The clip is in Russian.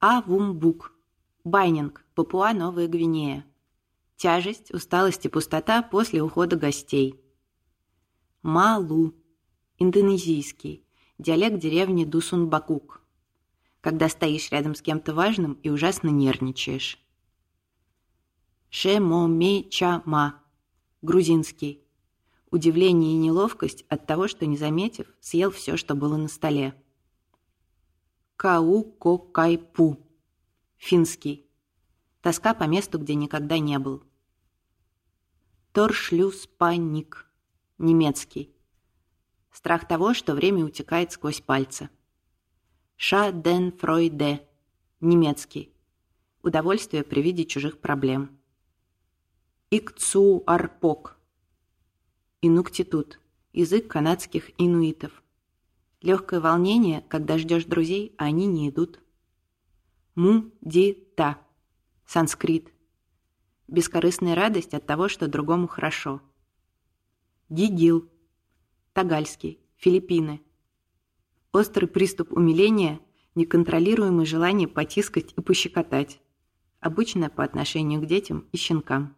Авумбук. Байнинг, Папуа-Новая Гвинея. Тяжесть, усталость и пустота после ухода гостей. Малу. Индонезийский. Диалект деревни Дусунбакук. Когда стоишь рядом с кем-то важным и ужасно нервничаешь. Шемомечама. Грузинский. Удивление и неловкость от того, что, не заметив, съел все, что было на столе. Каукокайпу. Финский. Тоска по месту, где никогда не был. Торшлюспаник. Немецкий. Страх того, что время утекает сквозь пальцы. Шаденфройде. Немецкий. Удовольствие при виде чужих проблем. Икцуарпок. Инуктитут. Язык канадских инуитов. Легкое волнение, когда ждешь друзей, а они не идут. Мудита. Санскрит. Бескорыстная радость от того, что другому хорошо. Гигил. Тагальский. Филиппины. Острый приступ умиления, неконтролируемое желание потискать и пощекотать. Обычное по отношению к детям и щенкам.